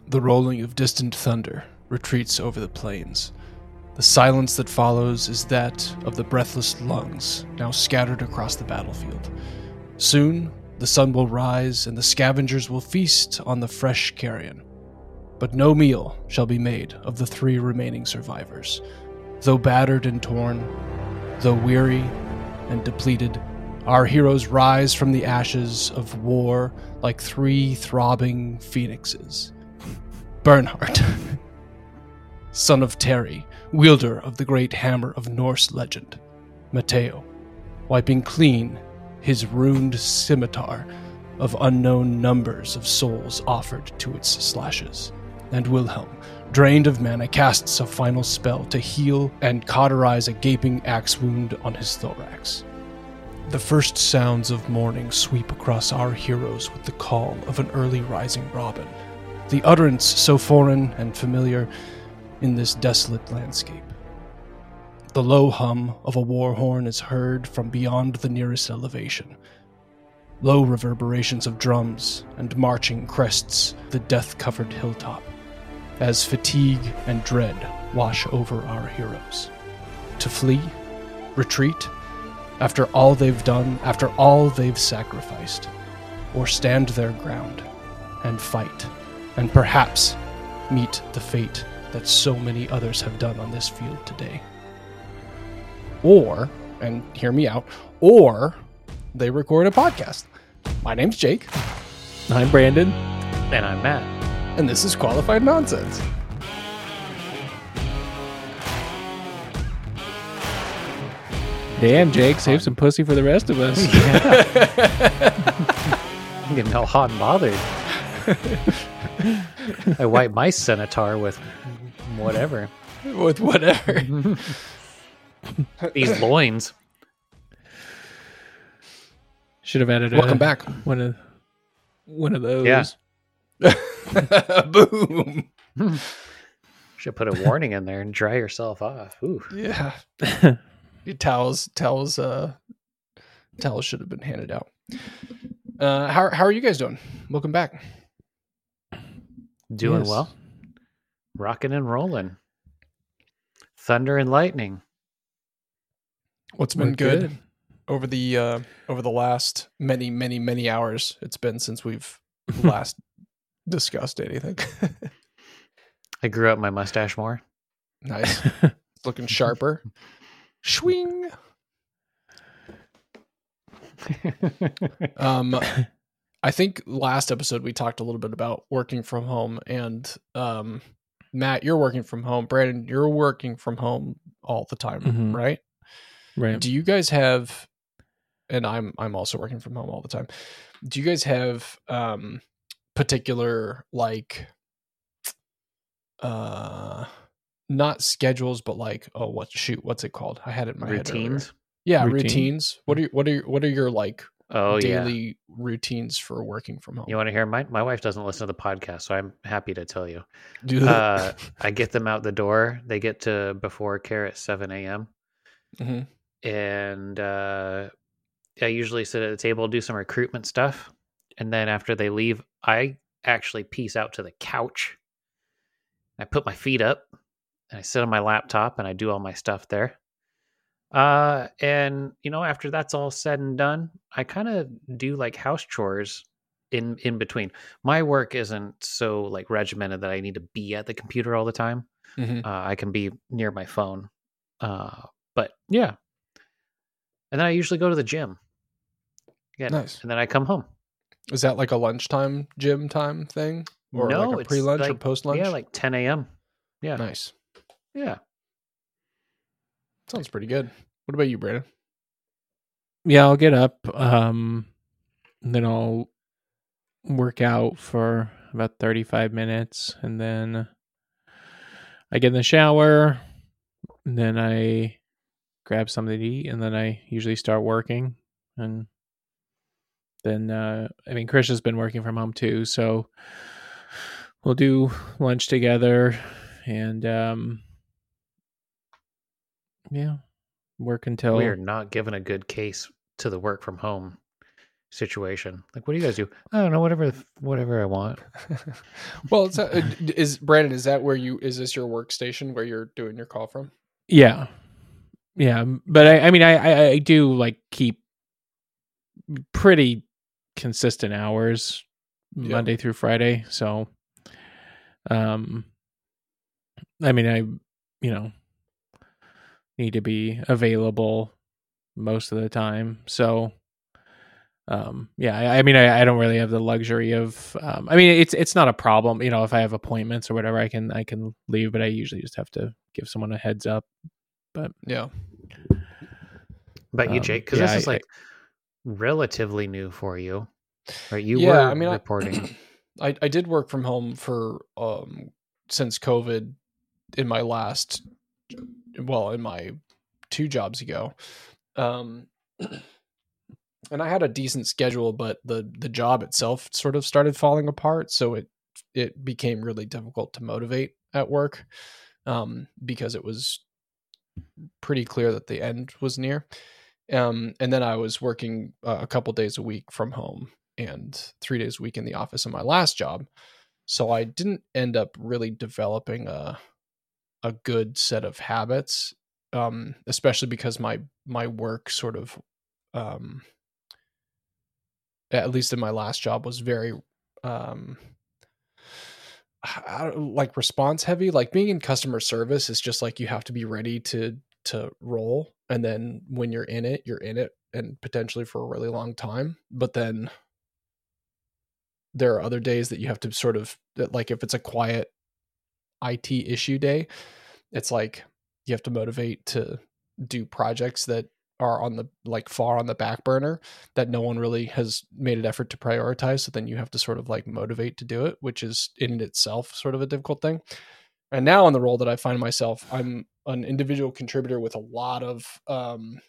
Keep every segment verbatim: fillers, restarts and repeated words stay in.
The rolling of distant thunder retreats over the plains. The silence that follows is that of the breathless lungs now scattered across the battlefield. Soon, the sun will rise and the scavengers will feast on the fresh carrion. But no meal shall be made of the three remaining survivors. Though battered and torn, though weary and depleted, our heroes rise from the ashes of war like three throbbing phoenixes. Bernhard, son of Terry, wielder of the great hammer of Norse legend. Matteo, wiping clean his ruined scimitar of unknown numbers of souls offered to its slashes. And Wilhelm, drained of mana, casts a final spell to heal and cauterize a gaping axe wound on his thorax. The first sounds of morning sweep across our heroes with the call of an early rising robin, the utterance so foreign and familiar in this desolate landscape. The low hum of a war horn is heard from beyond the nearest elevation. Low reverberations of drums and marching crests the death-covered hilltop, as fatigue and dread wash over our heroes. To flee? Retreat? After all they've done, after all they've sacrificed? Or stand their ground and fight, and perhaps meet the fate that so many others have done on this field today? Or, and hear me out, or they record a podcast. My name's Jake. I'm Brandon. And I'm Matt. And this is Qualified Nonsense. Damn, Jake, save some pussy for the rest of us. I'm getting all hot and bothered. I wipe my scimitar with whatever. With whatever. These loins. Should have added Welcome a, back. One of, one of those. Yeah. Boom. Should put a warning in there and dry yourself off. Ooh. Yeah. Your towels, towels, uh, towels should have been handed out. Uh, how how are you guys doing? Welcome back. Doing Yes. well. Rocking and rolling. Thunder and lightning. What's been We're good, good. over the uh, over the last many many many hours it's been since we've last discussed anything. I grew up my mustache more. Nice. It's looking sharper. Swing. Um, I think last episode we talked a little bit about working from home, and um, Matt, you're working from home. Brandon, you're working from home all the time, Mhm. right? Right. Do you guys have? And I'm I'm also working from home all the time. Do you guys have um, particular like, uh, not schedules, but like, oh, what shoot, what's it called? I had it in my head earlier. Routines. Yeah, Routine? routines. What are your, what are your, what are your like Oh, yeah. daily routines for working from home? You want to hear? My, my wife doesn't listen to the podcast, so I'm happy to tell you. Do Uh, I get them out the door. They get to before care at seven a.m. Mhm. And uh, I usually sit at the table, do some recruitment stuff. And then after they leave, I actually peace out to the couch. I put my feet up and I sit on my laptop and I do all my stuff there. Uh, and, you know, after that's all said and done, I kind of do like house chores in, in between. My work isn't so like regimented that I need to be at the computer all the time. Mhm. Uh, I can be near my phone. Uh, but yeah. And then I usually go to the gym. Again, Nice. and then I come home. Is that like a lunchtime gym time thing, or No, like a it's pre-lunch or like- post-lunch? Yeah, like ten a.m. Yeah. Nice. Yeah. Sounds pretty good. What about you, Brandon? Yeah, I'll get up. Um, and then I'll work out for about thirty-five minutes, and then I get in the shower, and then I grab something to eat, and then I usually start working. And then, uh, I mean, Chris has been working from home too, so we'll do lunch together, and um, yeah, work until We are not giving a good case to the work from home. situation. Like, what do you guys do? I don't know, whatever, whatever I want. Well, it's a, is Brandon, is that where you, is this your workstation where you're doing your call from? Yeah. Yeah. But I, I mean, I, I, I do like keep pretty consistent hours Yeah. Monday through Friday. So, um, I mean, I, you know, need to be available most of the time. So, um, yeah, I, I mean, I, I don't really have the luxury of, um, I mean, it's, it's not a problem, you know, if I have appointments or whatever, I can, I can leave, but I usually just have to give someone a heads up. But Yeah. But you, Um, Jake, because yeah, this is I- like relatively new for you, right? You yeah, were I mean, reporting. I, I I did work from home for um since COVID in my last, well, in my two jobs ago, um, and I had a decent schedule, but the the job itself sort of started falling apart, so it it became really difficult to motivate at work, um, because it was pretty clear that the end was near. Um, and then I was working uh, a couple days a week from home and three days a week in the office in my last job. So I didn't end up really developing a a good set of habits, um, especially because my my work sort of, um, at least in my last job, was very um, I don't- like response heavy. Like being in customer service is just like you have to be ready to to roll, and then when you're in it, you're in it, and potentially for a really long time. But then there are other days that you have to sort of, like if it's a quiet I T issue day, it's like you have to motivate to do projects that are on the like far on the back burner that no one really has made an effort to prioritize. So then you have to sort of like motivate to do it, which is in itself sort of a difficult thing. And now in the role that I find myself, I'm an individual contributor with a lot of um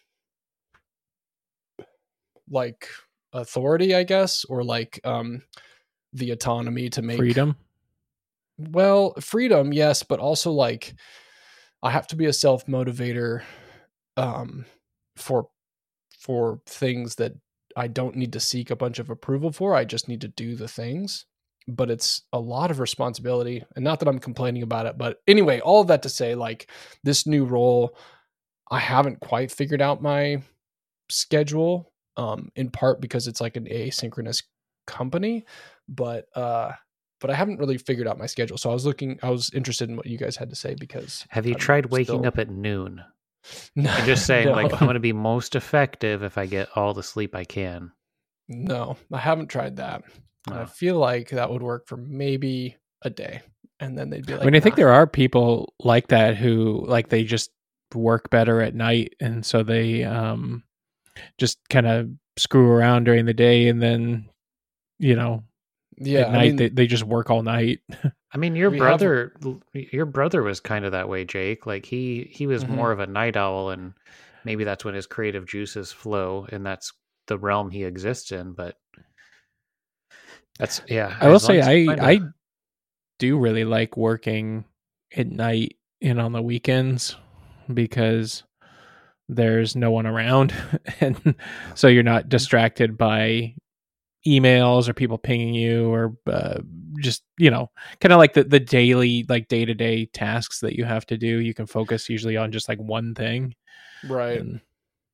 like authority, I guess, or like um the autonomy to make freedom. Well, freedom, yes, but also like I have to be a self motivator um, for for things that I don't need to seek a bunch of approval for. I just need to do the things. But it's a lot of responsibility, and not that I'm complaining about it. But anyway, all of that to say, like this new role, I haven't quite figured out my schedule. Um, in part because it's like an asynchronous company, but uh, but I haven't really figured out my schedule. So I was looking, I was interested in what you guys had to say because Have you I'm tried waking still- up at noon No, and just saying no. like, I'm going to be most effective if I get all the sleep I can? No, I haven't tried that. And I Oh. feel like that would work for maybe a day, and then they'd be like, I mean, I think "Nah." there are people like that who like they just work better at night, and so they um just kind of screw around during the day, and then you know Yeah, at night I mean, they, they just work all night. I mean, your We have- brother, your brother was kind of that way, Jake. Like he, he was Mhm. more of a night owl, and maybe that's when his creative juices flow, and that's the realm he exists in. But that's yeah. I will as long say as you I find a- I do really like working at night and on the weekends because there's no one around, and so you're not distracted by emails or people pinging you or uh, just you know kind of like the the daily like day-to-day tasks that you have to do. You can focus usually on just like one thing, right. and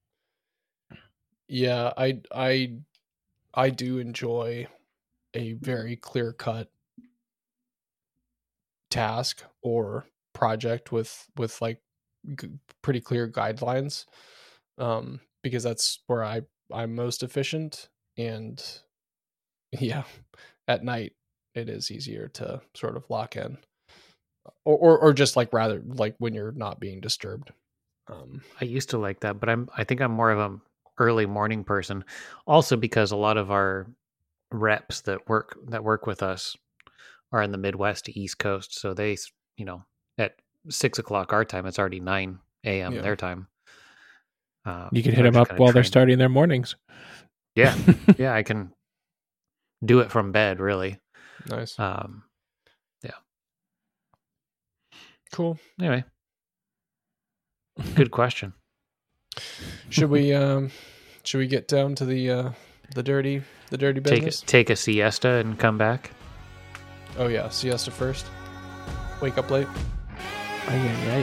Yeah, I I I do enjoy a very clear cut task or project with with like g- pretty clear guidelines, um because that's where I I'm most efficient. And yeah, at night it is easier to sort of lock in, or or, or just like rather like when you're not being disturbed. um I used to like that, but I'm I think I'm more of a early morning person. Also because a lot of our reps that work that work with us are in the Midwest to East Coast, so they s- you know at six o'clock our time, it's already nine a m Yeah. their time. Uh, you can and hit we're them just up kinda while they're trained. starting their mornings. Yeah, yeah, I can do it from bed, really. Nice. Um, Cool. anyway, good question. Should we um should we get down to the uh the dirty, the dirty Take business. take a siesta and come back. Oh yeah, siesta first. Wake up late. Ay, ay, ay.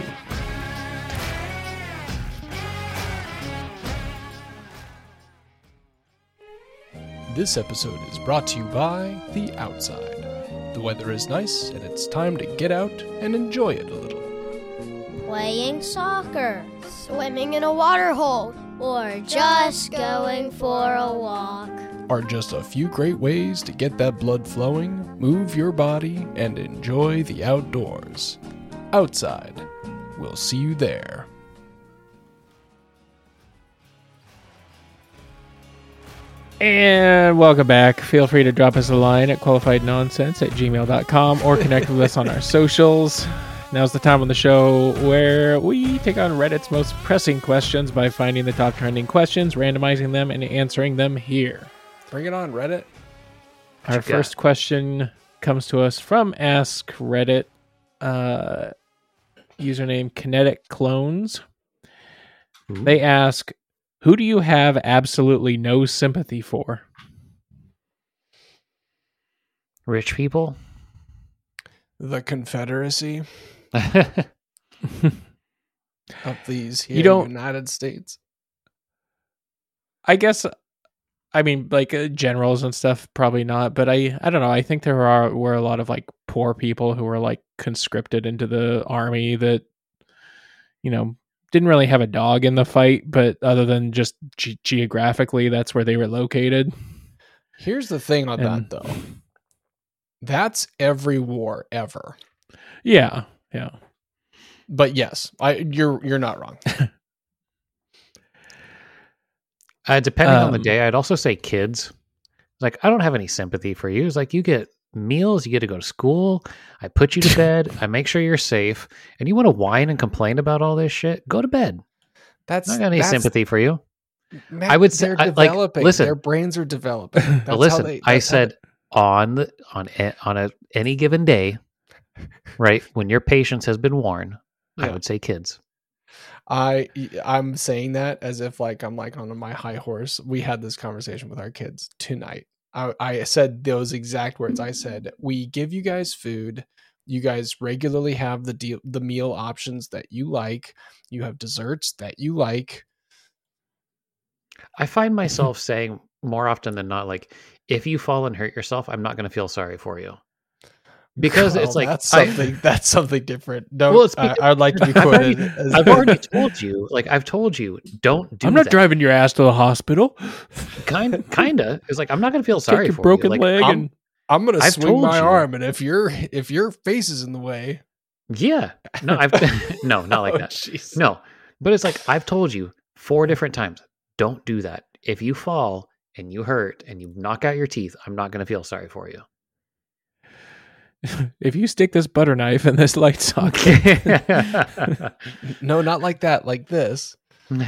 This episode is brought to you by The Outside. The weather is nice, and it's time to get out and enjoy it a little. Playing soccer, swimming in a water hole, or just going for a walk. Are just a few great ways to get that blood flowing, move your body, and enjoy the outdoors. Outside. We'll see you there. And welcome back. Feel free to drop us a line at qualifiednonsense at gmail dot com or connect with us on our socials. Now's the time on the show where we take on Reddit's most pressing questions by finding the top trending questions, randomizing them, and answering them here. Bring it on, Reddit. Our first question comes to us from Ask Reddit, uh, username Kinetic Clones. Ooh. They ask, who do you have absolutely no sympathy for? Rich people. The Confederacy of these here You don't- United States. I guess, I mean, like uh, generals and stuff, probably not. But I, I don't know. I think there are were a lot of like poor people who were like conscripted into the army that, you know, didn't really have a dog in the fight. But other than just ge- geographically, that's where they were located. Here's the thing on And- that, though. That's every war ever. Yeah, yeah. But yes, I you're you're not wrong. Uh, depending on the Um, day, I'd also say kids. Like, I don't have any sympathy for you. It's like you get meals, you get to go to school. I put you to bed. I make sure you're safe. And you want to whine and complain about all this shit? Go to bed. That's I don't got any that's- sympathy for you. Matt, I would say- they're I- like, developing. listen. Their brains are developing. That's But how listen, they- I that's how said on the on a, on a any given day, right when your patience has been worn, I Yeah. would say kids. I I'm saying that as if like I'm like on my high horse. We had this conversation with our kids tonight. I, I said those exact words. I said, we give you guys food. You guys regularly have the deal, the meal options that you like. You have desserts that you like. I find myself saying more often than not, like, if you fall and hurt yourself, I'm not going to feel sorry for you. Because it's Well, like, that's I- something that's something different. Don't, Well, it's I, because- I'd like to be I've already- quoted. as, I've already told you, like, I've told you, don't do I'm not that. driving your ass to the hospital. Kind, kinda. It's like, I'm not going to feel Take sorry your for broken you. Like, leg I'm- and I'm gonna I've swing told my you. arm, and if your if your face is in the way, yeah. No, I've, no, not like Oh, that. jeez. No, but it's like, I've told you four different times, don't do that. If you fall and you hurt and you knock out your teeth, I'm not going to feel sorry for you. if you stick this butter knife in this light socket, No, not like that. Like this.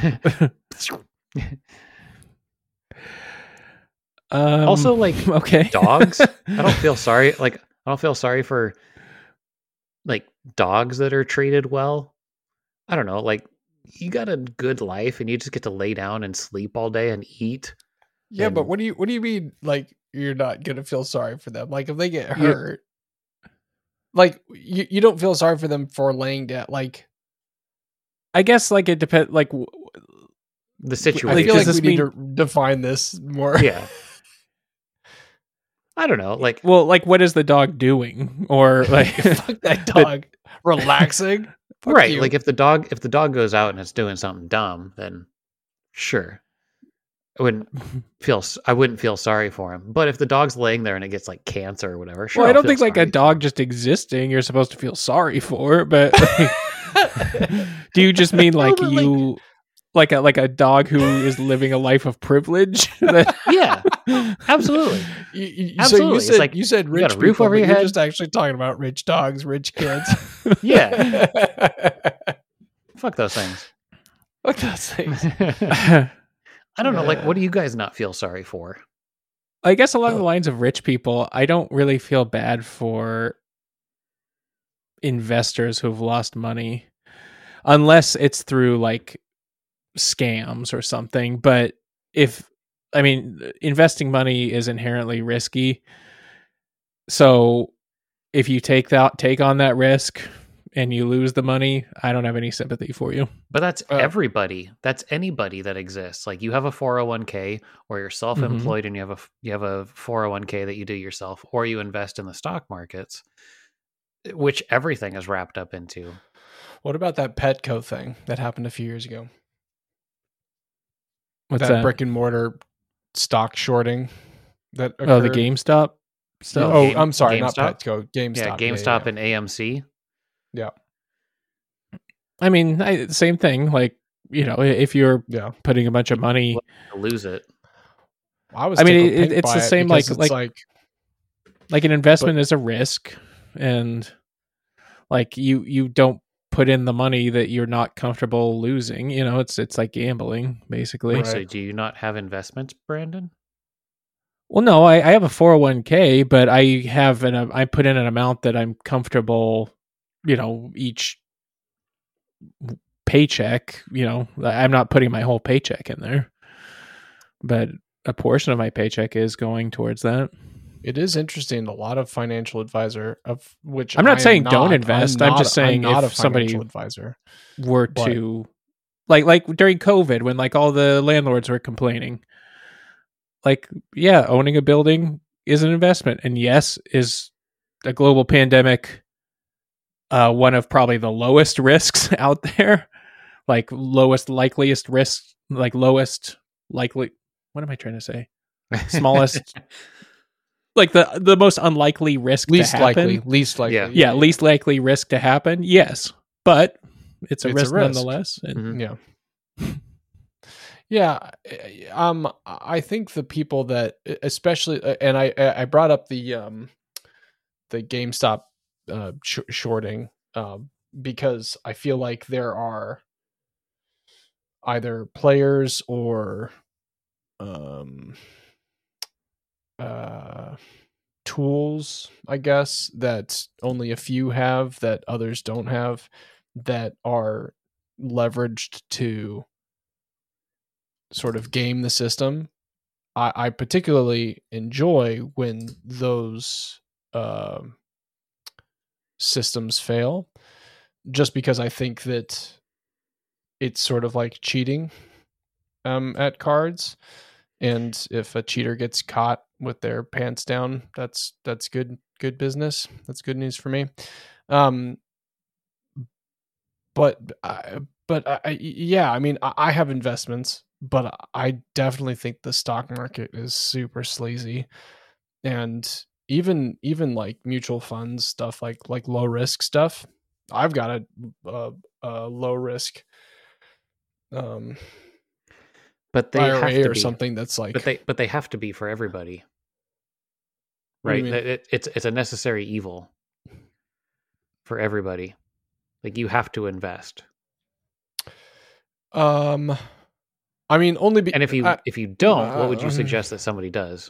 um, Also, like, okay, dogs, I don't feel sorry. Like, I don't feel sorry for like dogs that are treated well. I don't know. Like, you got a good life and you just get to lay down and sleep all day and eat. Yeah, but And- what do you what do you mean? Like you're not gonna feel sorry for them? Like if they get You- hurt, like you, you don't feel sorry for them for laying down. Like I guess like it depends. Like, w- The I situation. feel does like this we need mean- to define this more. Yeah. I don't know. Like, well, like what is the dog doing? Or like, Fuck that dog. Relaxing. Fuck right. you. Like if the dog, if the dog goes out and it's doing something dumb, then sure. I wouldn't feel, s- I wouldn't feel sorry for him. But if the dog's laying there and it gets like cancer or whatever, sure. well, I I'll don't feel think like sorry a for dog him. just existing you're supposed to feel sorry for. But like, do you just mean like No, but, like- you, like a like a dog who is living a life of privilege? That- Yeah, absolutely. You, you, so Absolutely. you It's said like, you said you rich got a roof people, over but your you're head. just actually talking about rich dogs, rich kids. Yeah. Fuck those things. Fuck those things. I don't know. Like, what do you guys not feel sorry for? I guess along Oh. the lines of rich people, I don't really feel bad for investors who've lost money, unless it's through like scams or something. But if I mean, investing money is inherently risky. So if you take that take on that risk and you lose the money, I don't have any sympathy for you. But that's Uh, everybody. That's anybody that exists. Like you have a four oh one k, or you're self-employed and you have a you have a four oh one k that you do yourself, or you invest in the stock markets, which everything is wrapped up into. What about that Petco thing that happened a few years ago? What's that, that? brick and mortar stock shorting that occurred? Oh, the GameStop stuff. Oh, Game- I'm sorry, GameStop? not Petco. GameStop. Yeah, GameStop yeah, and A M C. yeah. I mean, I, same thing. Like, you know, if you're yeah. putting a bunch of money, Lose it. I was. I mean, tickled it- pink it's by the it same, because like- it's like- like like an investment is a risk, and like you you don't put in the money that you're not comfortable losing. You know, it's it's like gambling basically. Right. So do you not have investments, Brandon? Well, no, I, I have a four oh one k, but I have an uh, I put in an amount that I'm comfortable. You know, each paycheck. You know, I'm not putting my whole paycheck in there, but a portion of my paycheck is going towards that. it is interesting. A lot of financial advisor of which I'm not I am saying don't not- invest. I'm not- just saying I'm not if a somebody- financial advisor. Were But- to like like during COVID when like all the landlords were complaining. Like, yeah, owning a building is an investment, and yes, is a global pandemic uh, one of probably the lowest risks out there, like lowest likeliest risk, like lowest likely. What am I trying to say? Smallest, like the the most unlikely risk Least to happen. likely. Least likely. Yeah. Yeah, least likely risk to happen. Yes, but it's a, It's a risk, risk. nonetheless. And Mhm. Yeah. Yeah, eh, um, I think the people that, especially, and I, I brought up the, um, the GameStop uh, sh- shorting, um, because I feel like there are either players or, um, uh, tools, I guess, that only a few have that others don't have, that are leveraged to sort of game the system. I, I particularly enjoy when those um systems fail, just because I think that it's sort of like cheating um, at cards, and if a cheater gets caught with their pants down, that's that's good good business. That's good news for me. Um, but I, but I, yeah, I mean, I, I have investments, but I definitely think the stock market is super sleazy, and even even like mutual funds stuff, like like low risk stuff. I've got a, a, a low risk um But they I R have A to or be. something that's like But they but they have to be for everybody. What do you Right? mean? It, it- it's it's a necessary evil for everybody. Like you have to invest. um I mean only be, And if you I- if you don't, what would you uh, suggest that somebody does?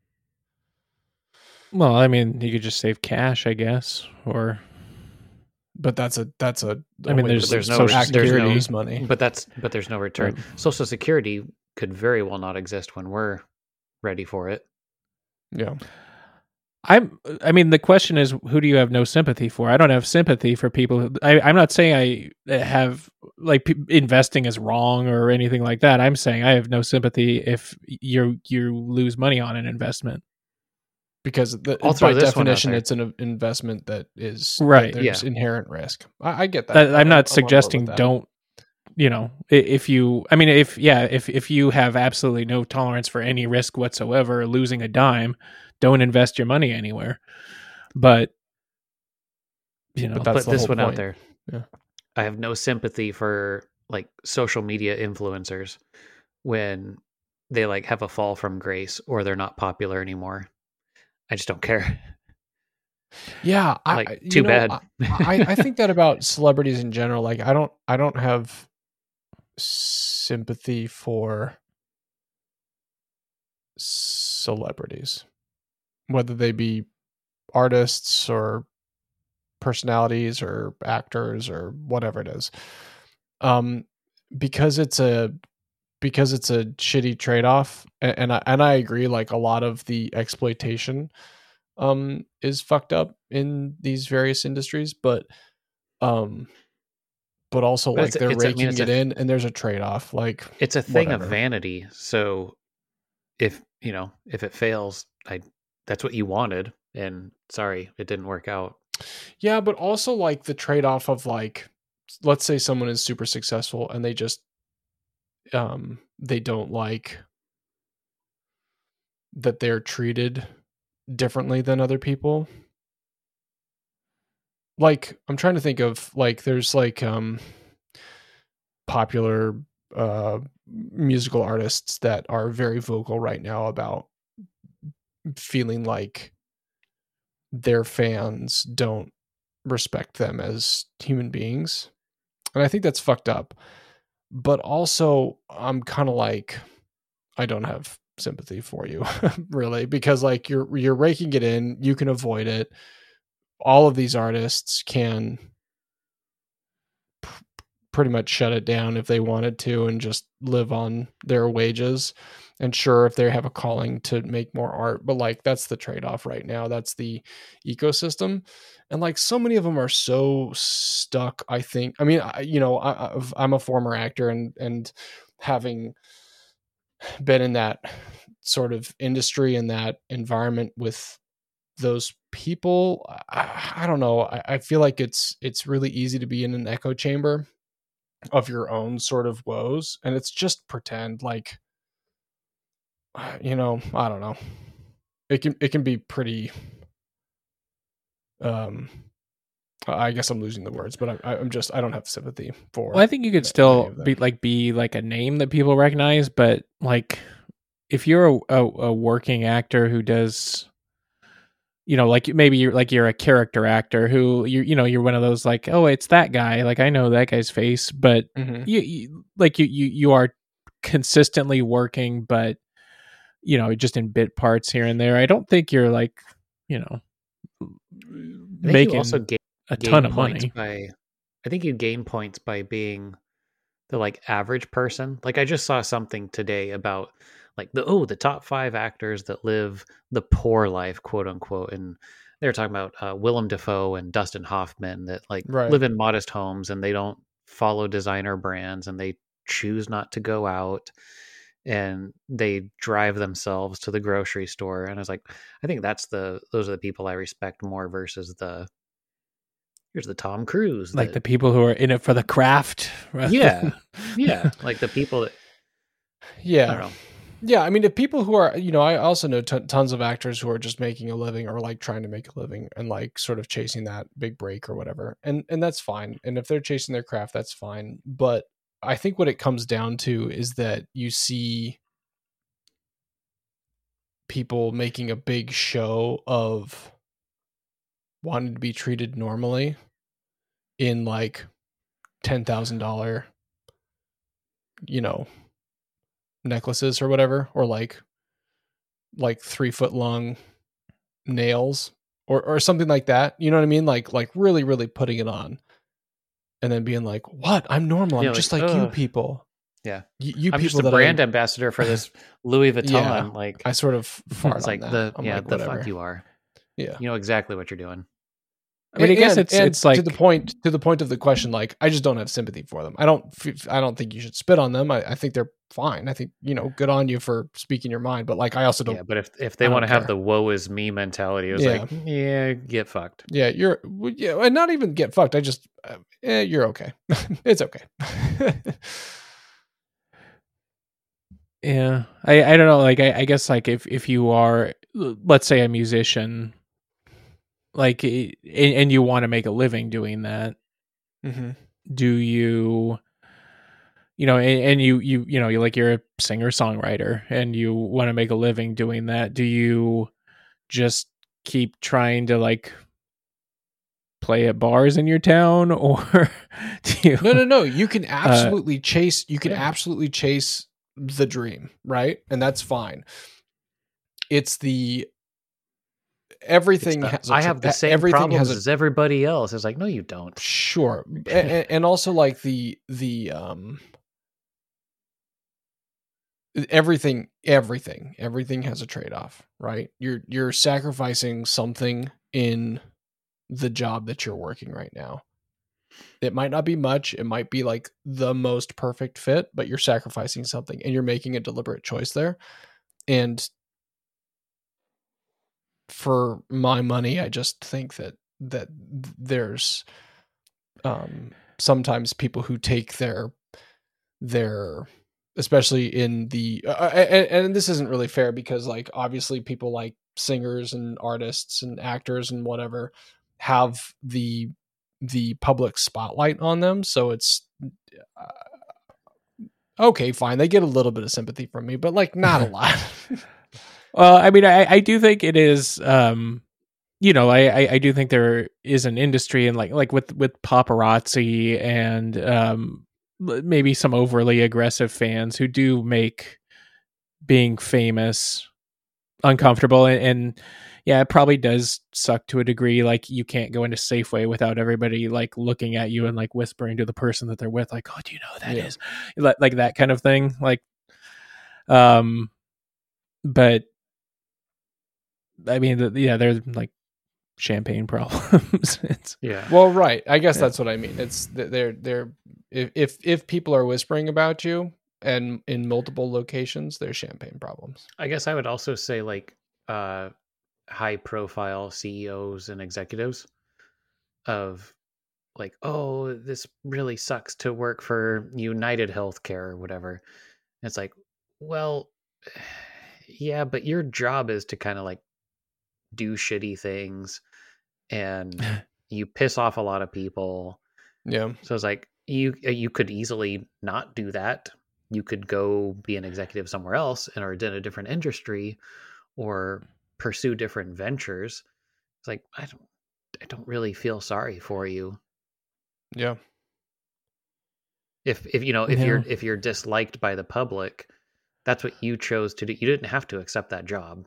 well, I mean, you could just save cash, I guess, or but that's a that's a I mean, way there's- to there's no- social there's security no- lose money. But that's but there's no return. Right. Social Security could very well not exist when we're ready for it. Yeah. I'm. I mean, the question is, who do you have no sympathy for? I don't have sympathy for people. Who, I, I'm not saying I have like p- investing is wrong or anything like that. I'm saying I have no sympathy if you you lose money on an investment. Because the, I'll throw by this one out definition there. it's an investment that is Right, that there's yeah. inherent risk. I, I get that. That, I'm on not board suggesting with that. don't. You know, i- if you, I mean, if yeah, if if you have absolutely no tolerance for any risk whatsoever, losing a dime, don't invest your money anywhere. But you know, But that's Put the this whole one out point. there. Yeah. I have no sympathy for like social media influencers when they like have a fall from grace or they're not popular anymore. I just don't care. Yeah, I, Like, I- you too know, bad. I, I, I think that about celebrities in general. Like, I don't, I don't have sympathy for celebrities, whether they be artists or personalities or actors or whatever it is, um, because it's a, because it's a shitty trade-off, and, and I and I agree. Like a lot of the exploitation, um, is fucked up in these various industries, but, um, but also But like it's, they're it's, I mean, raking it's it a, in, and there's a trade-off. Like it's a thing whatever. of vanity. So if, you know, if it fails, I, that's what you wanted. And sorry, it didn't work out. Yeah, but also like the trade-off of like, let's say someone is super successful and they just, um, they don't like that they're treated differently than other people. Like, I'm trying to think of like, there's like, um, popular, uh, musical artists that are very vocal right now about feeling like their fans don't respect them as human beings. And I think that's fucked up. But also, I'm kind of like, I don't have sympathy for you, really, because like you're you're raking it in. You can avoid it. All of these artists can p- pretty much shut it down if they wanted to and just live on their wages. And sure, if they have a calling to make more art, but like that's the trade-off right now. That's the ecosystem. And like so many of them are so stuck, I think. I mean, I, you know, I, I've- I'm a former actor, and and having been in that sort of industry and that environment with those people, I, I don't know. I, I feel like it's it's really easy to be in an echo chamber of your own sort of woes, and it's just pretend. Like, you know, I don't know. It can it can be pretty. Um, I guess I'm losing the words, but I, I'm just I don't have sympathy for. Well, I think you could still be like be like a name that people recognize, but like if you're a, a, a working actor who does, you know, like maybe you're like you're a character actor who you you know you're one of those like, oh, it's that guy, like I know that guy's face, but Mhm. you, you like you you you are consistently working, but you know, just in bit parts here and there. I don't think you're like, you know, I think making you also gain, a gain ton of points money. by, I think you gain points by being the like average person. Like I just saw something today about like the, oh, the top five actors that live the poor life, quote unquote. And they were talking about uh, Willem Dafoe and Dustin Hoffman that like Right. live in modest homes and they don't follow designer brands and they choose not to go out and they drive themselves to the grocery store. And I was like, I think that's the, those are the people I respect more versus the, here's the Tom Cruise. Like that, the people who are in it for the craft. rather yeah, than- yeah. Like the people that, I Yeah. don't know. Yeah, I mean, if people who are, you know, I also know t- tons of actors who are just making a living or like trying to make a living and like sort of chasing that big break or whatever, and and that's fine. And if they're chasing their craft, that's fine. But I think what it comes down to is that you see people making a big show of wanting to be treated normally in like ten thousand dollar, you know, necklaces or whatever, or like like three foot long nails or or something like that. You know what I mean? Like like really really putting it on, and then being like, "What? I'm normal. I'm Yeah, just like, like you ugh. people. Yeah. You, you I'm people just a that brand I, ambassador for this Louis Vuitton. Yeah, like I sort of fart it's on like that. the I'm yeah, like, the whatever. fuck you are. Yeah. You know exactly what you're doing. I mean, I guess And- it's and it's like to the point to the point of the question. Like, I just don't have sympathy for them. I don't. f- I don't think you should spit on them. I, I think they're fine. I think, you know, good on you for speaking your mind. But like, I also don't. Yeah, but if if I they don't want to have care. the woe is me mentality, it was Yeah. like, yeah, get fucked. Yeah, you're. well, Yeah, and not even get fucked. I just. Uh, eh, you're okay. It's okay. yeah. I I don't know. Like I, I guess like if if you are, let's say, a musician, like and, and you want to make a living doing that, mm-hmm. do you? You know, and, and you, you, you know, you like you're a singer songwriter and you want to make a living doing that. Do you just keep trying to like play at bars in your town, or do you? No, no, no. You can absolutely uh, chase. You can yeah. absolutely chase the dream, right? And that's fine. It's the everything. It's has the, a, I have the same everything problems has a, as everybody else. It's like, no, you don't. Sure, and, and also like the the um. everything, everything, everything has a trade-off, right? You're you're sacrificing something in the job that you're working right now. It might not be much. It might be like the most perfect fit, but you're sacrificing something and you're making a deliberate choice there. And for my money, I just think that that there's um, sometimes people who take their their especially in the uh, and, and this isn't really fair because like obviously people like singers and artists and actors and whatever have the the public spotlight on them, so it's uh, okay, fine, they get a little bit of sympathy from me, but like not a lot. Well, I mean, I, I do think it is, um, you know, I, I, I do think there is an industry and like like with with paparazzi and um, maybe some overly aggressive fans who do make being famous uncomfortable. And, and yeah, it probably does suck to a degree. Like you can't go into Safeway without everybody like looking at you and like whispering to the person that they're with, like, "Oh, do you know who that Yeah. is?" Like, like that kind of thing. Like, um, but I mean, the, yeah, there's like champagne problems. It's, Yeah. Well, right. I guess Yeah. that's what I mean. It's th- they're they're if if if people are whispering about you and in multiple locations, there's champagne problems. I guess I would also say like uh, high profile C E Os and executives of like, oh, this really sucks to work for United Healthcare or whatever. And it's like, well, yeah, but your job is to kind of like do shitty things and you piss off a lot of people. Yeah. So it's like you you could easily not do that. You could go be an executive somewhere else and or in a different industry or pursue different ventures. It's like I don't I don't really feel sorry for you. Yeah. If if you know, if Yeah. you're if you're disliked by the public, that's what you chose to do. You didn't have to accept that job.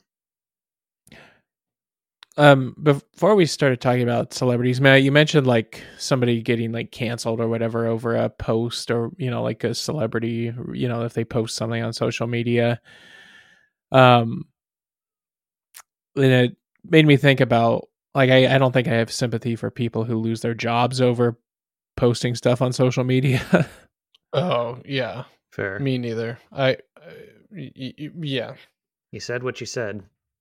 Um, before we started talking about celebrities, Matt, you mentioned like somebody getting like canceled or whatever over a post or, you know, like a celebrity, you know, if they post something on social media. Um, and it made me think about like, I, I don't think I have sympathy for people who lose their jobs over posting stuff on social media. Oh, yeah. Fair. Me neither. I, I y- y- yeah. You said what you said.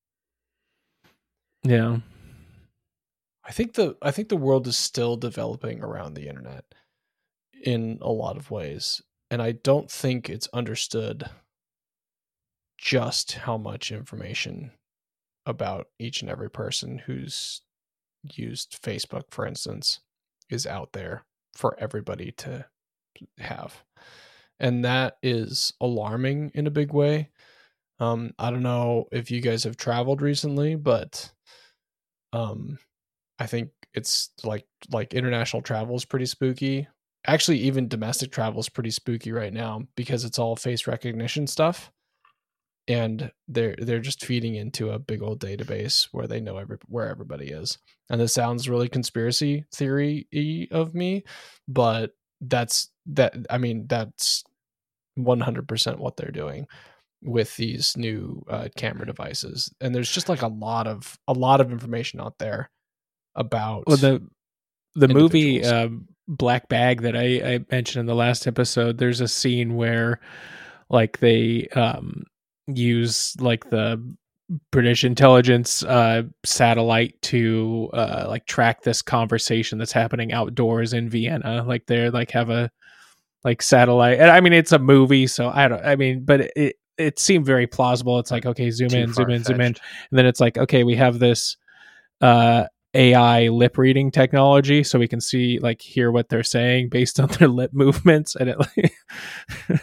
Yeah. I think the I think the world is still developing around the internet in a lot of ways, and I don't think it's understood just how much information about each and every person who's used Facebook, for instance, is out there for everybody to have. And that is alarming in a big way. Um, I don't know if you guys have traveled recently, but um, I think it's like like international travel is pretty spooky. Actually, even domestic travel is pretty spooky right now because it's all face recognition stuff, and they're they're just feeding into a big old database where they know every where everybody is. And this sounds really conspiracy theory-y of me, but that's that. I mean, that's one hundred percent what they're doing with these new uh, camera devices. And there's just like a lot of a lot of information out there about Well, the the movie individuals. um, Black Bag that I, I mentioned in the last episode, there's a scene where like they um, use like the British intelligence uh, satellite to uh, like track this conversation that's happening outdoors in Vienna. Like they're like have a like satellite, and I mean it's a movie, so I don't. I mean, but it it seemed very plausible. It's like okay, zoom Too in, zoom in, zoom in, far-fetched. and then it's like okay, we have this uh, A I lip reading technology, so we can see like hear what they're saying based on their lip movements, and it like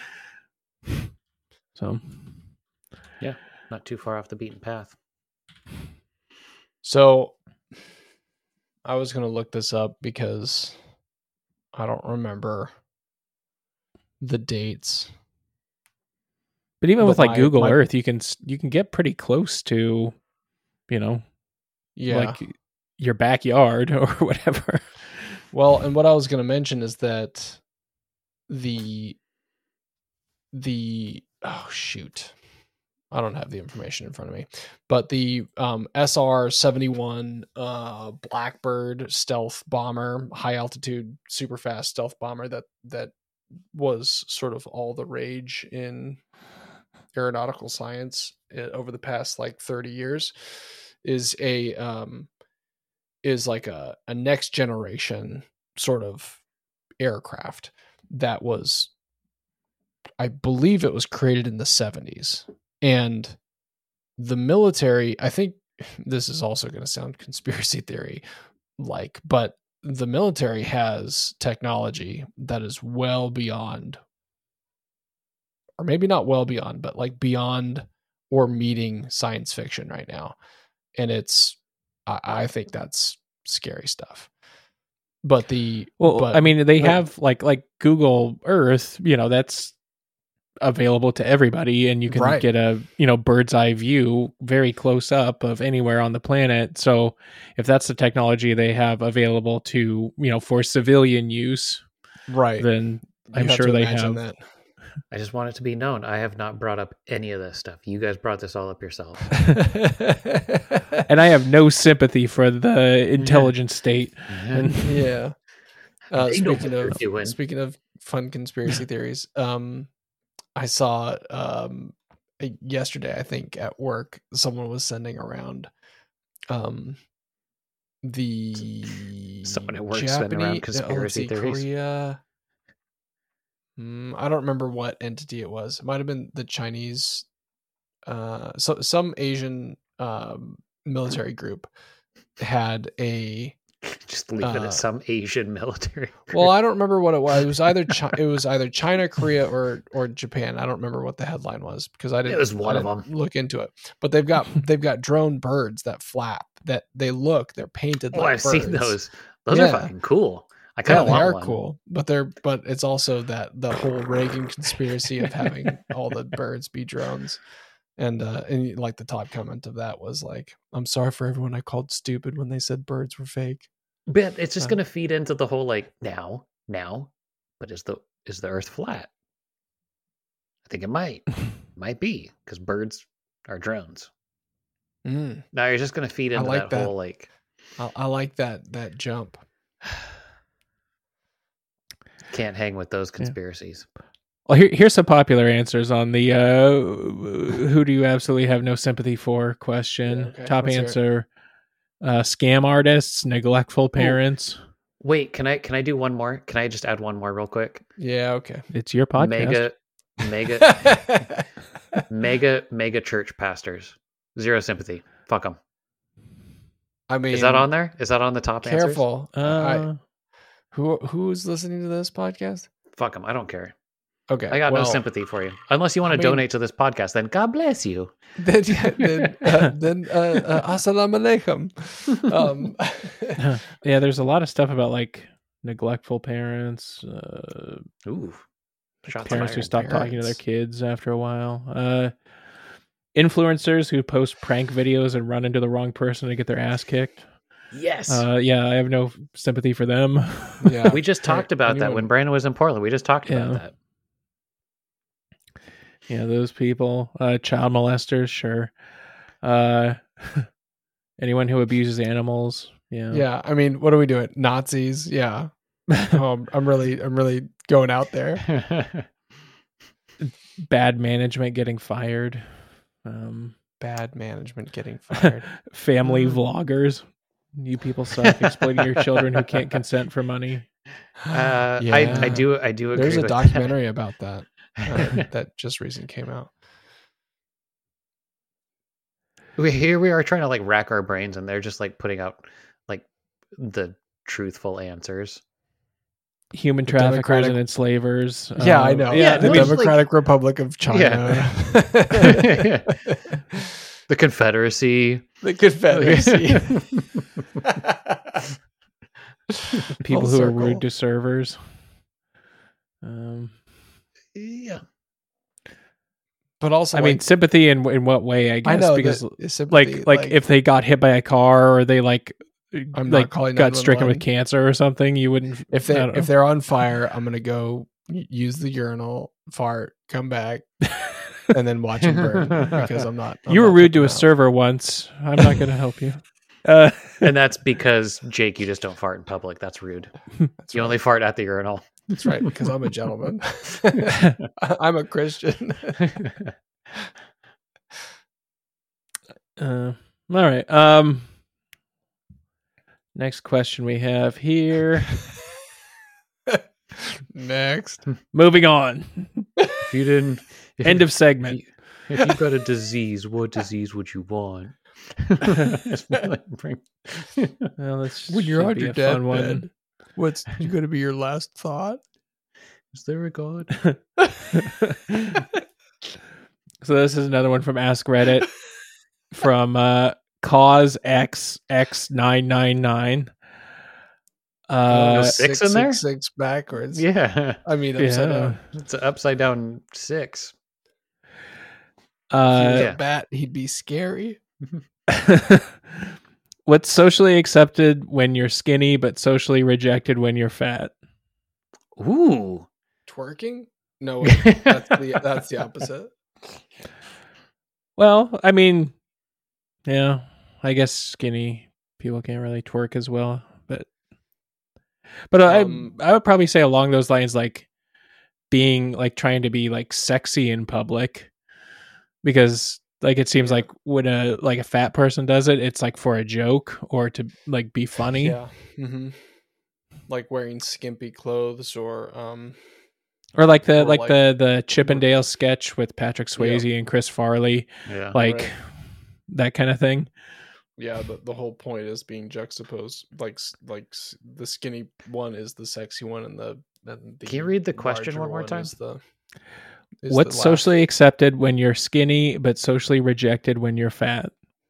so. Yeah, not too far off the beaten path. So I was going to look this up because I don't remember the dates. But even But with like my- Google my- Earth, you can s- you can get pretty close to, you know, Yeah. like your backyard or whatever. Well, and what I was going to mention is that the the oh shoot, I don't have the information in front of me, but the um, S R seventy-one uh, Blackbird stealth bomber, high altitude, super fast stealth bomber that that was sort of all the rage in aeronautical science over the past like thirty years, is a um, is like a, a next generation sort of aircraft that was, I believe it was created in the seventies. And the military, I think this is also going to sound conspiracy theory like, but the military has technology that is well beyond, or maybe not well beyond, but like beyond or meeting science fiction right now. And it's, I, I think that's scary stuff. But the, well, but, I mean, they but, have like, like Google Earth, you know, that's available to everybody, and you can right. get a, you know, bird's eye view very close up of anywhere on the planet. So if that's the technology they have available to, you know, for civilian use, right, then I'm you have sure to they imagine have that. I just want it to be known. I have not brought up any of this stuff. You guys brought this all up yourself. And I have no sympathy for the intelligence state. And yeah. Uh, They know speaking what they're of doing. speaking of fun conspiracy theories, um, I saw um yesterday, I think at work, someone was sending around um the Someone at work sending around conspiracy theories. Korea. Mm, I don't remember what entity it was. It might have been the Chinese, uh, so some Asian um, military group had a. Just leave it Uh, at some Asian military. Well, I don't remember what it was. It was either Chi- it was either China, Korea, or or Japan. I don't remember what the headline was because I didn't. It was one I of didn't them. Look into it, but they've got they've got drone birds that flap. That they look. They're painted. Oh, like I've seen birds. those. Those Yeah. are fucking cool. I kind Yeah, of they want are one. cool, but they're but it's also that the whole Reagan conspiracy of having all the birds be drones, and uh, and like the top comment of that was like, "I'm sorry for everyone I called stupid when they said birds were fake." But it's just Uh, going to feed into the whole like now, now. But is the is the Earth flat? I think it might, might be because birds are drones. Mm, Now you're just going to feed I into like that, that. whole like I, I like that that jump. can't hang with those conspiracies. well, here, here's some popular answers on the uh, who do you absolutely have no sympathy for question. Yeah, okay. Top Let's hear it. answer: uh, scam artists, neglectful parents. Wait, can I can I do one more? Can I just add one more real quick? Yeah. Okay. It's your podcast. Mega, mega, mega, mega church pastors. Zero sympathy. Fuck them. I mean, Is that on there? Is that on the top answers? Careful. Uh, I, who who's listening to this podcast? Fuck them. I don't care. Okay. I got well, no sympathy for you. Unless you want to I mean- donate to this podcast, then God bless you. Then yeah, then uh, then uh, uh, assalamu alaikum. Um, yeah, there's a lot of stuff about like neglectful parents, uh, Ooh. Shots parents who fired. stop talking to their parents. kids after a while. Uh, influencers who post prank videos and run into the wrong person to get their ass kicked. Yes. Uh, yeah, I have no sympathy for them. yeah. we just talked about that anyone- when Brandon was in Portland. We just talked about Yeah. that. Yeah, those people. Uh, child molesters, sure. Uh, anyone who abuses animals. Yeah. Yeah, I mean, what are we doing? Nazis? Yeah. Um, I'm really, I'm really going out there. Bad management getting fired. Um, Bad management getting fired. family Mm. vloggers. You people suck. Exploiting your children who can't consent for money. Uh, Yeah. I, I do I do agree There's a with documentary about that uh, that just recently came out. we here we are trying to like rack our brains, and they're just like putting out like the truthful answers. Human The traffickers Democratic- and enslavers. Yeah, Uh, I know. yeah, the we just, Democratic Republic of China. The Confederacy. The Confederacy. People Full who are circle. rude to servers. Um, Yeah. But also, I mean, like, sympathy in in what way? I guess I know because that it's sympathy, like like if they got hit by a car or they like I'm not like calling got stricken with nine one one. cancer or something, you wouldn't. if I they don't know. if they're on fire, I'm gonna go y- use the urinal, fart, come back, and then watch him burn because I'm not. I'm you were not rude to putting a out. server once. I'm not going to help you. Uh, And that's because, Jake, you just don't fart in public. That's rude. That's You right. only fart at the urinal. That's right, because I'm a gentleman. I'm a Christian. uh, all right. Um, next question we have here. Next. Moving on. If you didn't... If End of segment. If you got a disease, what disease would you want? Bring- Well, this When you're should on be your a fun one. deathbed, what's going to be your last thought? Is there a god? So this is another one from Ask Reddit from uh, Cause X X nine nine nine. Uh, six in there? Six backwards. Yeah. I mean, upside yeah. down. It's an upside down six. If he was Uh, Yeah. a bat, he'd be scary. What's socially accepted when you're skinny, but socially rejected when you're fat? Ooh. Twerking? No, wait, that's the that's the opposite. Well, I mean, yeah, I guess skinny people can't really twerk as well, but but Um, I I would probably say along those lines, like being like trying to be like sexy in public, because like it seems Yeah. like when a like a fat person does it, it's like for a joke or to like be funny. Yeah. hmm Like wearing skimpy clothes or um Or like the Or like, like- the the Chippendale sketch with Patrick Swayze and Chris Farley, Yeah. like Right. that kind of thing. yeah, the, the whole point is being juxtaposed. Like s- like s- the skinny one is the sexy one, and the, and the Can you read the question larger one more time? Is the, is What's the laugh. socially accepted when you're skinny, but socially rejected when you're fat?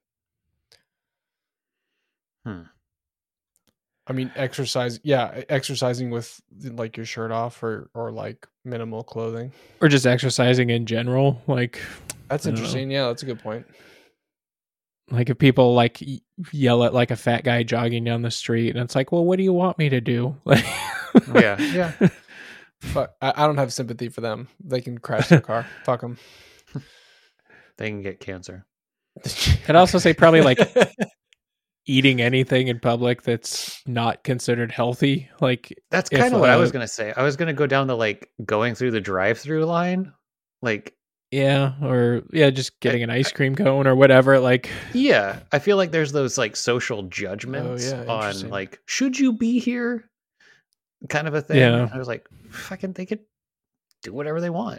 Hmm. I mean, exercise. Yeah, exercising with like your shirt off or or like minimal clothing. Or just exercising in general? Like, That's I don't know. interesting. Yeah, that's a good point. like if people like y- yell at like a fat guy jogging down the street, and it's like, well, what do you want me to do? Like, Yeah. Yeah. Fuck, I, I don't have sympathy for them. They can crash their car. Fuck them. They can get cancer. I'd also say probably like eating anything in public that's not considered healthy. Like, That's If, kind of what I was uh, going to say. I was going to go down the like going through the drive-through line. Like, yeah, or yeah, just getting an ice cream cone or whatever. Like, yeah, I feel like there's those like social judgments yeah, on interesting. like, should you be here? Kind of a thing. Yeah. I was like, fucking, they could do whatever they want.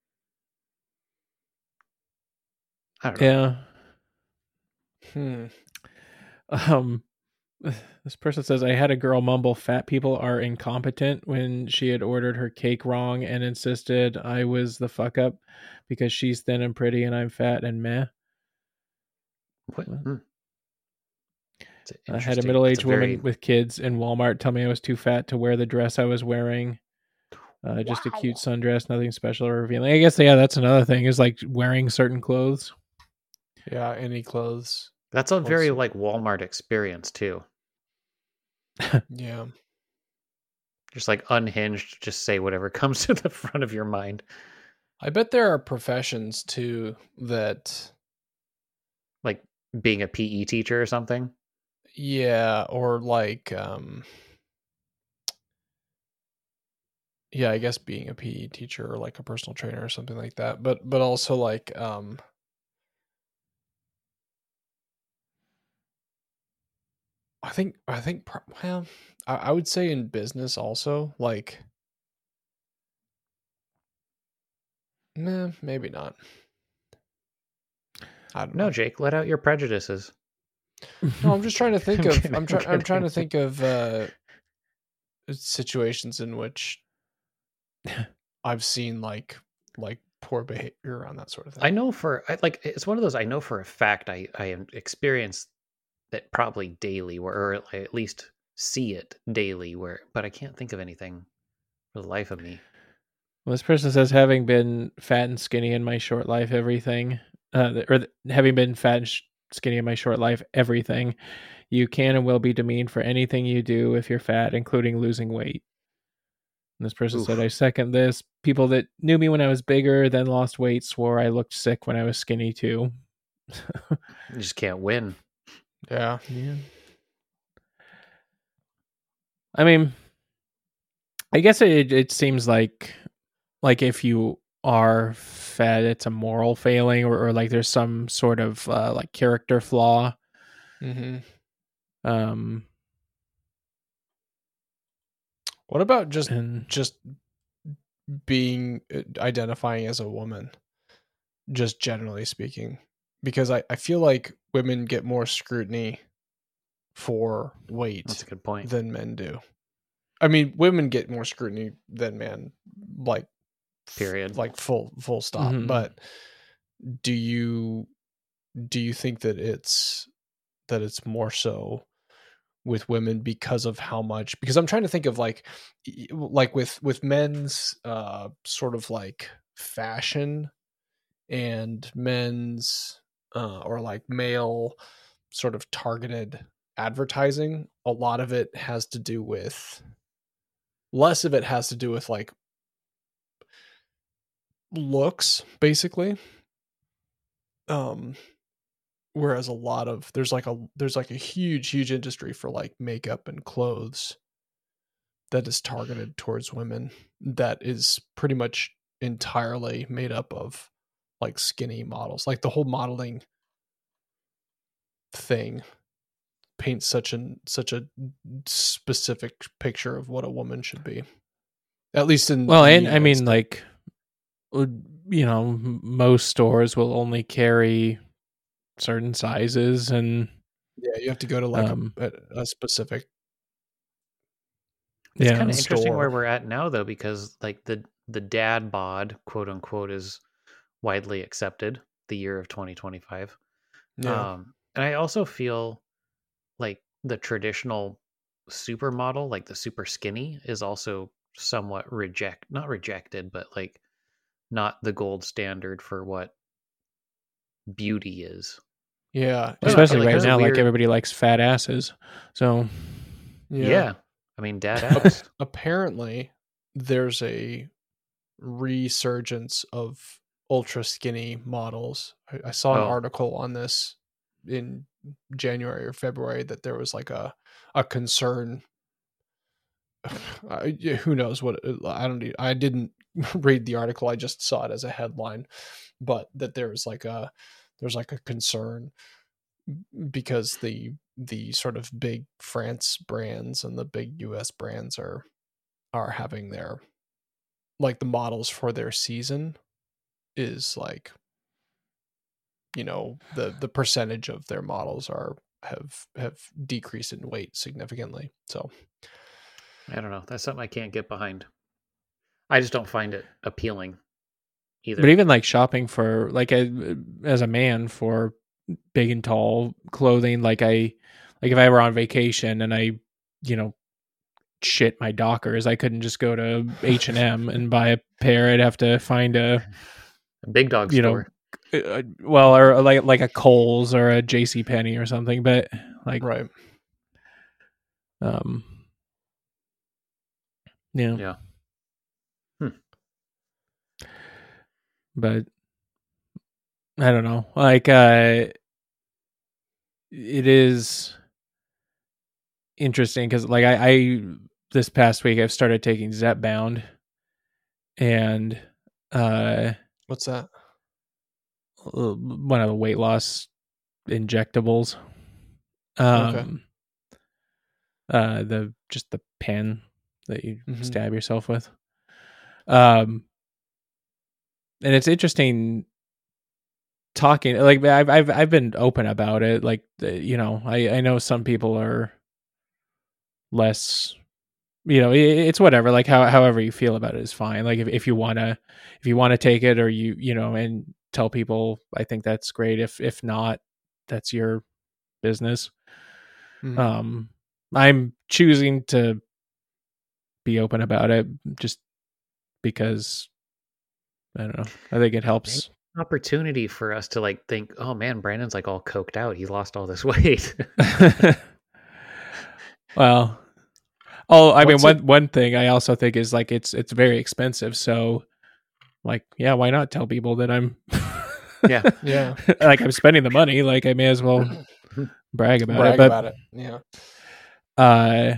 I don't know. yeah. Hmm. Um, this person says, I had a girl mumble fat people are incompetent when she had ordered her cake wrong and insisted I was the fuck up because she's thin and pretty and I'm fat and meh. What? What? Hmm. It's I had a interesting- middle-aged it's a very- woman with kids in Walmart tell me I was too fat to wear the dress I was wearing. Uh, just a cute sundress, nothing special or revealing. I guess, yeah, that's another thing is like wearing certain clothes. Yeah, any clothes. That's a very Also- like Walmart experience too. Yeah. Just like unhinged, just say whatever comes to the front of your mind. I bet there are professions too that, Like being a P E teacher or something. yeah, or like, um, yeah, I guess being a P E teacher or like a personal trainer or something like that. But but also like, um, I think I think pro- well, I, I would say in business also like, nah, maybe not. I don't know. No, Jake, let out your prejudices. No, I'm just trying to think I'm of. kidding, I'm I'm trying. I'm trying to kidding. think of uh, situations in which I've seen like like poor behavior around that sort of thing. I know for I, like it's one of those I know for a fact I I am experience that probably daily where or I at least see it daily where but I can't think of anything for the life of me. Well, this person says, having been fat and skinny in my short life, everything, uh, or th- having been fat and sh- skinny in my short life, everything, you can and will be demeaned for anything you do if you're fat, including losing weight. And this person Oof. said, I second this. People that knew me when I was bigger, then lost weight, swore I looked sick when I was skinny too. You just can't win. Yeah. Yeah. I mean, I guess it it seems like like if you are fat, it's a moral failing, or, or like there's some sort of uh, like character flaw. Mm-hmm. Um, What about just and just being uh, identifying as a woman, just generally speaking? Because I, I feel like women get more scrutiny for weight That's a good point. than men do. I mean, women get more scrutiny than men, like Period. like full full stop. Mhm. But do you do you think that it's that it's more so with women because of how much? Because I'm trying to think of like y- like with with men's uh sort of like fashion and men's uh or like male sort of targeted advertising. A lot of it has to do with less of it has to do with like looks, basically. Um whereas a lot of there's like a there's like a huge huge industry for like makeup and clothes that is targeted towards women, that is pretty much entirely made up of like skinny models. Like the whole modeling thing paints such an such a specific picture of what a woman should be, at least in well, in the and I United mean, States. like, would- you know, m- most stores will only carry certain sizes, and Yeah, you have to go to like um, a, a specific It's yeah, kind of interesting store. where we're at now, though, because like the the dad bod, quote unquote, is widely accepted. The year of twenty twenty-five. Yeah. Um, and I also feel like the traditional supermodel, like the super skinny, is also somewhat reject not rejected, but like not the gold standard for what beauty is. Yeah. I don't know, I feel especially like right there's a now, like weird- everybody likes fat asses. So Yeah. I mean, dad ass. Apparently there's a resurgence of ultra skinny models. I, I saw an Oh. article on this in January or February that there was like a a concern. I, yeah, who knows what I don't need. I didn't read the article. I just saw it as a headline, but that there was like a there's like a concern because the the sort of big France brands and the big U S brands are are having their like the models for their season is like, you know, the the percentage of their models are have have decreased in weight significantly. So I don't know. That's something I can't get behind. I just don't find it appealing either. but even like shopping for like a, as a man for big and tall clothing, like I like if I were on vacation and I, you know, shit my Dockers, I couldn't just go to H and M and buy a pair. I'd have to find a, A big dog you know, store. uh, well, or like like a Kohl's or a J C Penney or something. But like, right. um, yeah, Yeah. but I don't know. Like, uh, it is interesting because, like, I, I this past week I've started taking Zepbound, and uh, What's that? one of the weight loss injectables. Um, Okay. uh, the just the pen that you Mhm. stab yourself with. Um, and it's interesting talking. Like I've I've I've been open about it. Like the, you know, I I know some people are less. You know, it, it's whatever. Like how however you feel about it is fine. Like if if you wanna if you wanna take it or you you know and tell people, I think that's great. If if not, that's your business. Mhm. Um, I'm choosing to be open about it just because I don't know. I think it helps. Opportunity for us to like think, oh man, Brandon's like all coked out. He lost all this weight. Well, Oh, I mean, What's one it- one thing I also think is like it's it's very expensive. So, like, yeah, why not tell people that I'm, Yeah. Yeah. like I'm spending the money. Like I may as well brag about Brag it. But about it. Yeah. uh,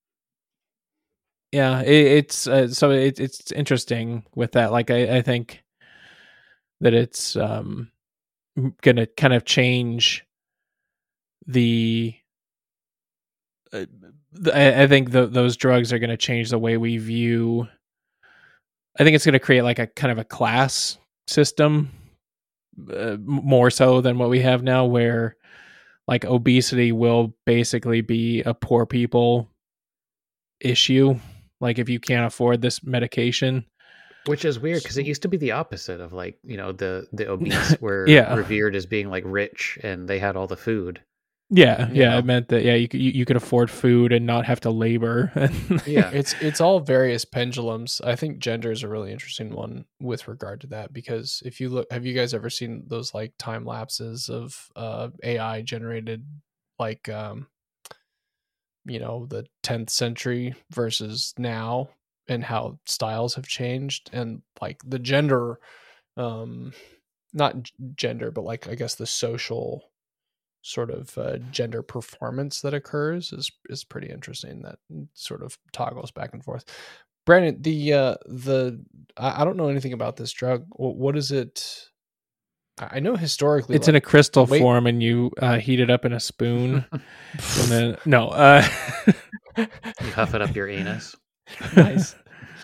yeah, it, it's uh, so it, it's interesting with that. Like I, I think that it's um gonna kind of change the. Uh, the I, I think the, those drugs are going to change the way we view. I think it's going to create like a kind of a class system, uh, more so than what we have now, where like obesity will basically be a poor people issue. Like if you can't afford this medication, Which is weird because it used to be the opposite of like, you know, the the obese were Yeah. revered as being like rich and they had all the food. yeah, yeah, Yeah. it meant that yeah, you could you, you could afford food and not have to labor. Yeah. It's it's all various pendulums. I think gender is a really interesting one with regard to that, because if you look, have you guys ever seen those like time lapses of uh A I generated, like um you know, the tenth century versus now, and how styles have changed, and like the gender, um not g- gender, but like I guess the social sort of uh, gender performance that occurs is is pretty interesting. That sort of toggles back and forth. Brandon, the uh, the I, I don't know anything about this drug. Wh- What is it? I I know historically It's in a like, crystal wait- form, and you uh, heat it up in a spoon, and then no, uh, You huff it up your anus. Nice.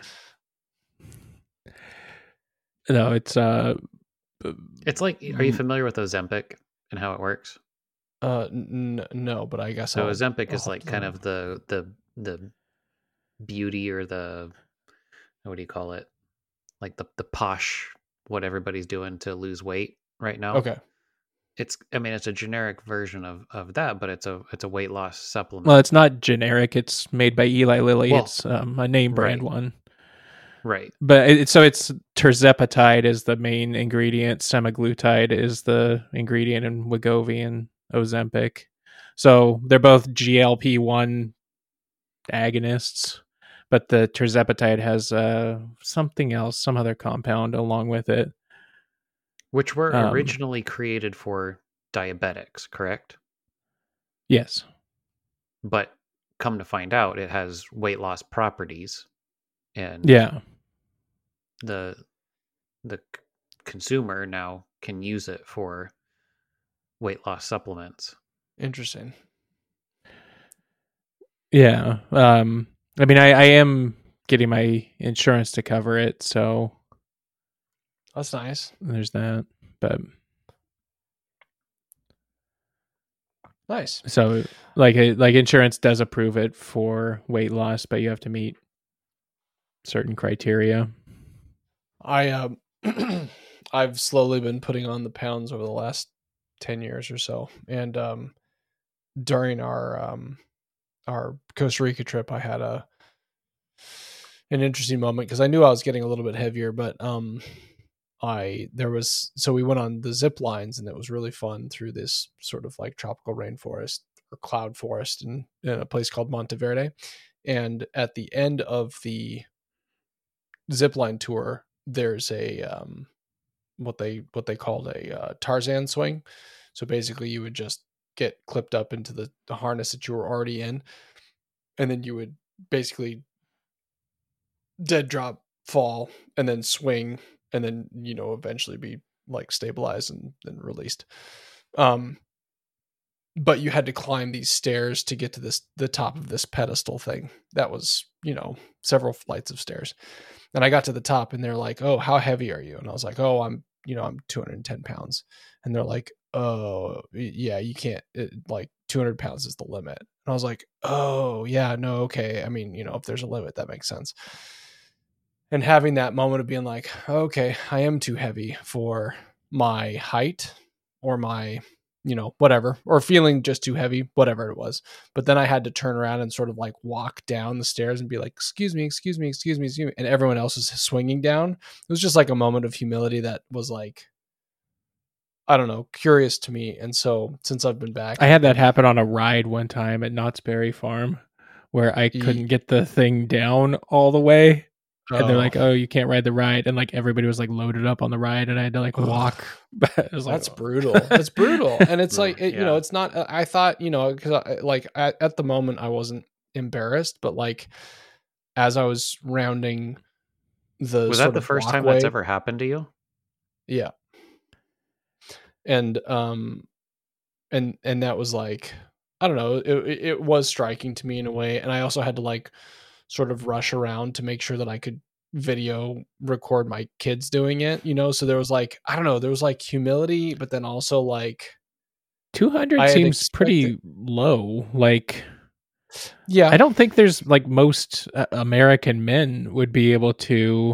no, it's uh, It's like, are you Mm. familiar with Ozempic and how it works? Uh, n- no, but I guess So I'll, Ozempic I'll is like have to kind look. of the the the beauty or the what do you call it? Like the the posh what everybody's doing to lose weight right now. Okay. It's I mean it's a generic version of of that, but it's a it's a weight loss supplement. well, it's not generic. It's made by Eli Lilly. Well, it's um, a name brand right. one. Right. But it, so it's terzepatide is the main ingredient. Semaglutide is the ingredient in Wegovy and Ozempic. So they're both G L P one agonists, but the terzepatide has uh, something else, some other compound along with it. Which were Um, originally created for diabetics, correct? Yes. But come to find out, it has weight loss properties, and Yeah. the the c- consumer now can use it for weight loss supplements. Interesting. Yeah. Um, I mean, I, I am getting my insurance to cover it, so That's nice. there's that. But Nice. so, like, it- like insurance does approve it for weight loss, but you have to meet certain criteria. I um I've slowly been putting on the pounds over the last ten years or so. And um during our um our Costa Rica trip, I had a an interesting moment, because I knew I was getting a little bit heavier, but um I there was so we went on the zip lines, and it was really fun through this sort of like tropical rainforest or cloud forest in, in a place called Monteverde. And at the end of the zipline tour, there's a um what they what they called a uh, Tarzan swing. So basically you would just get clipped up into the, the harness that you were already in, and then you would basically dead drop, fall, and then swing, and then, you know, eventually be like stabilized and then released. Um but you had to climb these stairs to get to this the top of this pedestal thing that was, you know, several flights of stairs. And I got to the top, and they're like, "Oh, how heavy are you?" And I was like, "Oh, I'm, you know, I'm two hundred ten pounds." And they're like, "Oh, yeah, you can't, it, like two hundred pounds is the limit." And I was like, "Oh, yeah, no, okay. I mean, you know, if there's a limit, that makes sense." And having that moment of being like, "Okay, I am too heavy for my height or my, you know, whatever, or feeling just too heavy, whatever it was." But then I had to turn around and sort of like walk down the stairs and be like, "Excuse me, excuse me, excuse me, excuse me." And everyone else is swinging down. It was just like a moment of humility that was like, I don't know, curious to me. And so since I've been back, I had that happen on a ride one time at Knott's Berry Farm, where I Ye- couldn't get the thing down all the way. And they're Oh. like, "Oh, you can't ride the ride," and like everybody was like loaded up on the ride, and I had to like Ugh. walk. It was like, That's brutal. That's brutal. And it's like, it, you know, Yeah. it's not, uh, I thought, you know, because I, like at, at the moment I wasn't embarrassed, but like as I was rounding the Was sort that the of first time walkway- that's ever happened to you? Yeah. And, um, and, and that was like, I don't know, it, it it was striking to me in a way. And I also had to like sort of rush around to make sure that I could video record my kids doing it, you know? So there was like, I don't know, there was like humility, but then also like, two hundred I had seems pretty expected- low. Like, yeah, I don't think there's like most uh, American men would be able to.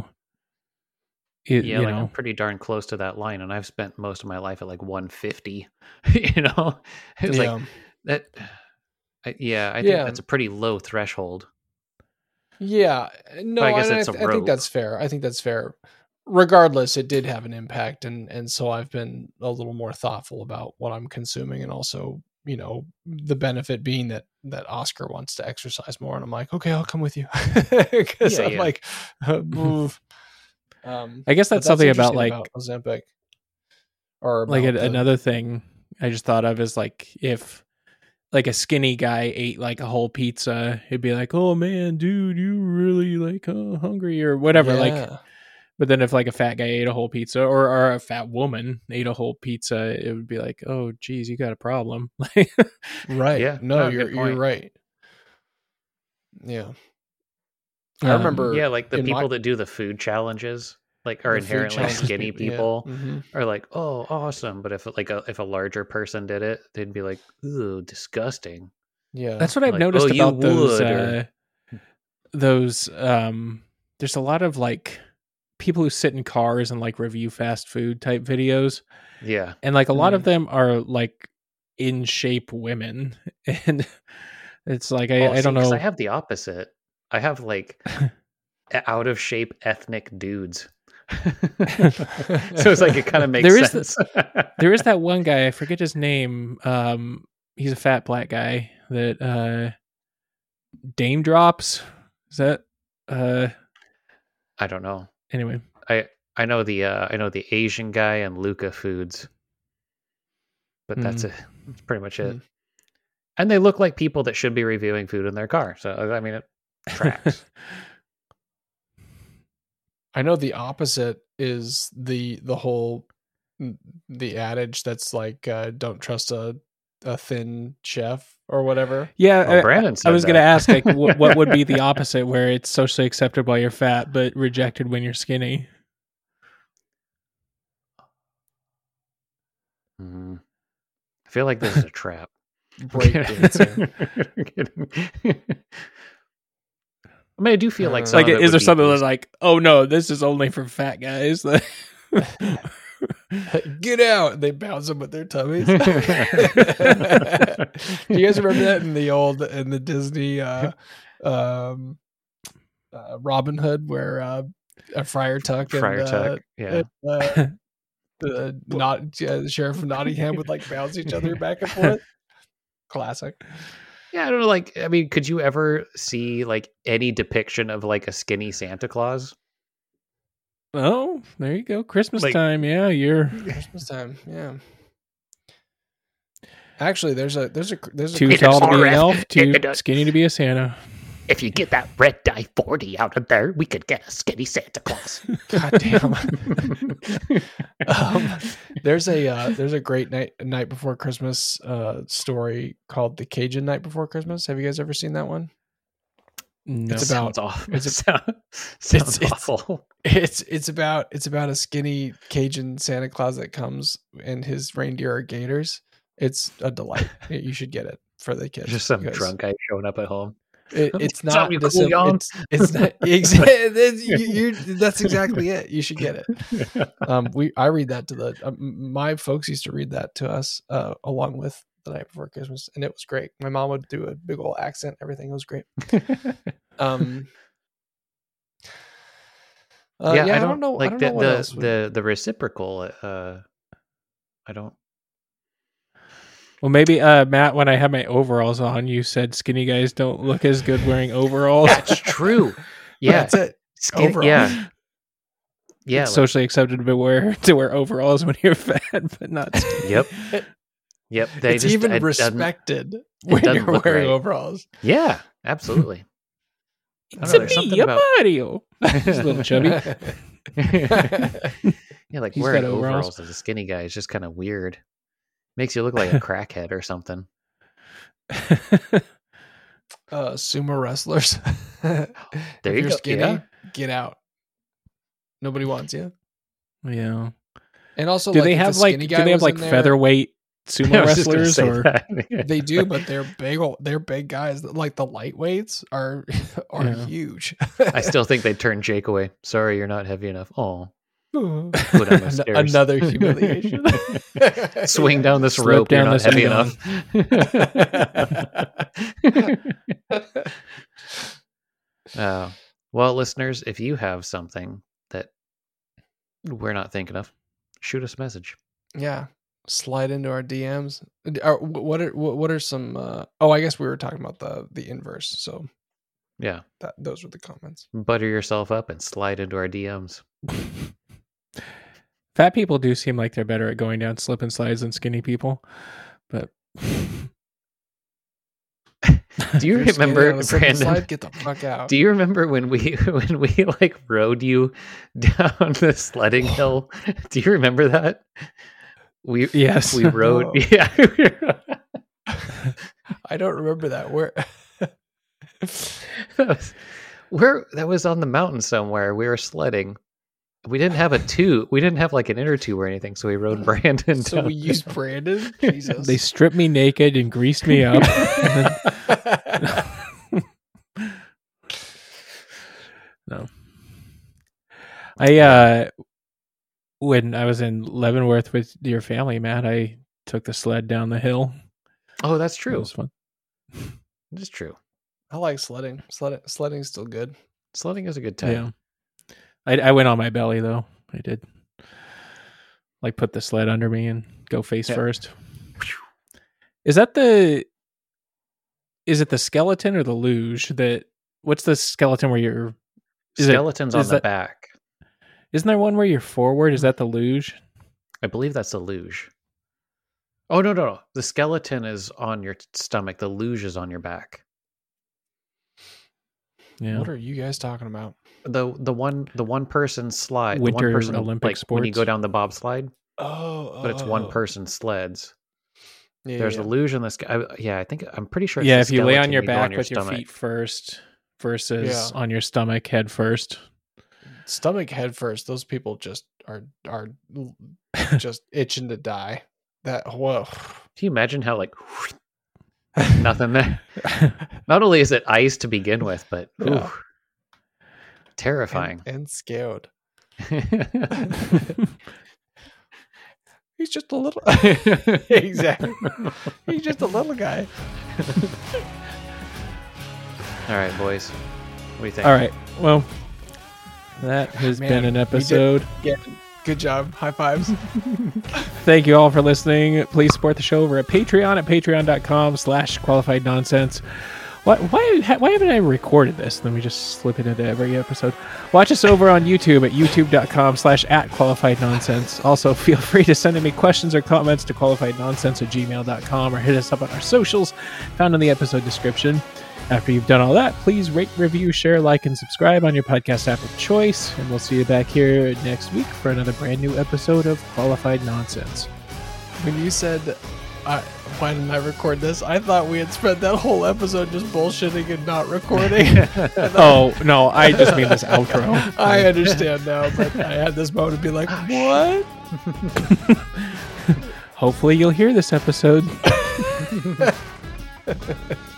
It, Yeah, you like I'm know, pretty darn close to that line, and I've spent most of my life at like one fifty. You know, it's yeah. like that. I, yeah, I think Yeah. that's a pretty low threshold. Yeah, no, I guess and I, it's a th- I think rope. that's fair. I think that's fair. Regardless, it did have an impact, and and so I've been a little more thoughtful about what I'm consuming, and also, you know, the benefit being that that Oscar wants to exercise more, and I'm like, okay, I'll come with you, because Yeah, I'm yeah. like, uh, move. Um, I guess but that's something about interesting like Ozempic, or like about a, the- another thing I just thought of is like if like a skinny guy ate like a whole pizza, it'd be like, oh man, dude, you really like uh, hungry or whatever. Like, Yeah. but then if like a fat guy ate a whole pizza, or, or a fat woman ate a whole pizza, it would be like, oh geez, you got a problem. Right. Yeah, No, no, you're good you're point. right. Yeah. I Um, remember. Yeah, like the in people my- that do the food challenges, like are the food inherently challenges skinny people, people, yeah. Mhm. are like, oh, awesome. But if like a if a larger person did it, they'd be like, ooh, disgusting. Yeah. That's what I've Like, noticed oh, you about those. would, Uh, or- those um, there's a lot of like people who sit in cars and like review fast food type videos, Yeah, and like a lot of Mhm. them are like in shape women, and it's like I, Oh, I don't see, 'cause know. I have the opposite. I have like out of shape ethnic dudes. So it's like it kind of makes There is sense. There is that one guy, I forget his name. Um, he's a fat black guy that uh, Dame Drops. Is that uh? I don't know. Anyway, I I know the uh, I know the Asian guy and Luca Foods, but that's Mm. it. That's pretty much it. Mm. And they look like people that should be reviewing food in their car. So I mean, it tracks. I know the opposite is the the whole the adage that's like uh, don't trust a a thin chef or whatever. yeah, Oh, I- Brandon I, said was going to that. ask like what, what would be the opposite where it's socially accepted while you're fat but rejected when you're skinny. Mhm. I feel like this is a trap. Break dancing. I'm kidding. I mean, I do feel like Uh, some Like, of it is would there be something that's easy. like, oh no, this is only for fat guys? Get out! They bounce them with their tummies. Do you guys remember that in the old in the Disney uh, um, uh, Robin Hood, where uh, a Friar Tuck and Friar uh, Tuck? Yeah. and, uh, the not uh, the sheriff of Nottingham would like bounce each other back and forth? Classic. Yeah, I don't know. Like, I mean, could you ever see like any depiction of like a skinny Santa Claus? Oh, there you go. Christmas Like- time. Yeah, you're Christmas time. Yeah. Actually, there's a there's a there's a too It's tall to be an R F. elf, too It- it- skinny to be a Santa. If you get that red dye forty out of there, we could get a skinny Santa Claus. God damn. um, there's a uh, there's a great night night before Christmas uh, story called The Cajun Night Before Christmas. Have you guys ever seen that one? No. It's about- sounds awful. it's a- sounds sounds it's- awful. It's it's about it's about a skinny Cajun Santa Claus that comes and his reindeer are gators. It's a delight. You should get it for the kids. Just some because drunk guy showing up at home. It, it's What's not up, you the cool sim- young? it's, it's not exactly you, you, that's exactly it. You should get it. Um, we I read that to the um, my folks used to read that to us uh, along with The Night Before Christmas, and it was great. My mom would do a big old accent. Everything was great. Um, uh, yeah, yeah, I don't, know. like I don't the know what the, else would- the the reciprocal. Uh, I don't. Well, maybe uh, Matt, when I had my overalls on, you said skinny guys don't look as good wearing overalls. That's true. Yeah, That's it. Skin- Overalls. yeah, yeah. It's like- socially accepted to wear to wear overalls when you're fat, but not. Skinny. Yep. Yep. They It's just, even it doesn't- respected when doesn't you're look wearing right. overalls. Yeah, absolutely. I It's don't know, a there's something me, a about- Mario. He's a little chubby. Yeah, like He's wearing got overalls. overalls as a skinny guy is just kind of weird. Makes you look like a crackhead or something. Uh, sumo wrestlers. There if you you're go, skinny, yeah. get out. Nobody wants you. Yeah. And also, Do like, they if the have like skinny do guy they have was like in there- featherweight sumo I was just gonna wrestlers say or that. They do, but they're big. ol- They're big guys. Like the lightweights are are Yeah. huge. I still think they'd turn Jake away. Sorry, you're not heavy enough. Oh, An- down the stairs. another humiliation. swing down this Slip rope. You're down not this heavy needle. enough. uh, well, listeners, if you have something that we're not thinking of, shoot us a message. Yeah, slide into our D Ms. Are, what are what what are some? Uh, oh, I guess we were talking about the the inverse. So Yeah, that those were the comments. butter yourself up and slide into our D Ms. Fat people do seem like they're better at going down slip and slides than skinny people, but Do you If you're skinny remember, on a slip and Brandon? slide, get the fuck out. Do you remember when we when we like rode you down the sledding hill? Do you remember that? We yes, we rode. No. Yeah, I don't remember that. Where? that was, where that was on the mountain somewhere. We were sledding. We didn't have a tube. We didn't have like an inner tube or anything. So we rode Brandon. So down we used the- Brandon. Jesus. they stripped me naked and greased me up. No. I uh when I was in Leavenworth with your family, Matt, I took the sled down the hill. Oh, that's It true. was fun. It's true. I like sledding. Sledding sledding's still good. Sledding is a good time. Yeah. I I went on my belly though. I did. Like put the sled under me and go face Yeah. first. Is that the is it the skeleton or the luge that what's the skeleton where you're is it- Skeletons on is the that- back. isn't there one where you're forward? Is that the luge? I believe that's the luge. Oh no, no, no. The skeleton is on your stomach. The luge is on your back. Yeah. What are you guys talking about? The the one the one person slide. Winter the one person, Olympic like, when you go sports? down the bobslide, Oh, but it's one person sleds. Yeah, There's yeah. the luge and the sk- I, yeah. I think I'm pretty sure. It's Yeah, the if you lay on skeleton, your go back your with your stomach. feet first versus Yeah. on your stomach head first. stomach head first. Those people just are are just itching to die. That whoa. Can you imagine how like nothing there? Not only is it ice to begin with, but Yeah. ooh, terrifying. and, and scared. He's just a little. Exactly. He's just a little guy. All right, boys. What do you think? All right. Well, that has Man, been an we did- episode. Yeah. Good job. High fives. Thank you all for listening. Please support the show over at Patreon at patreon.com slash qualified nonsense. Why, why, why haven't I recorded this? Let me just slip it into every episode. Watch us over on YouTube at youtube.com slash at qualified nonsense. Also, feel free to send me questions or comments to qualifiednonsense at gmail dot com or hit us up on our socials found in the episode description. After you've done all that, please rate, review, share, like, and subscribe on your podcast app of choice. And we'll see you back here next week for another brand new episode of Qualified Nonsense. When you said, I, why didn't I record this? I thought we had spent that whole episode just bullshitting and not recording. Oh, no, I just mean this outro. I understand now, but I had this moment to be like, what? Hopefully you'll hear this episode.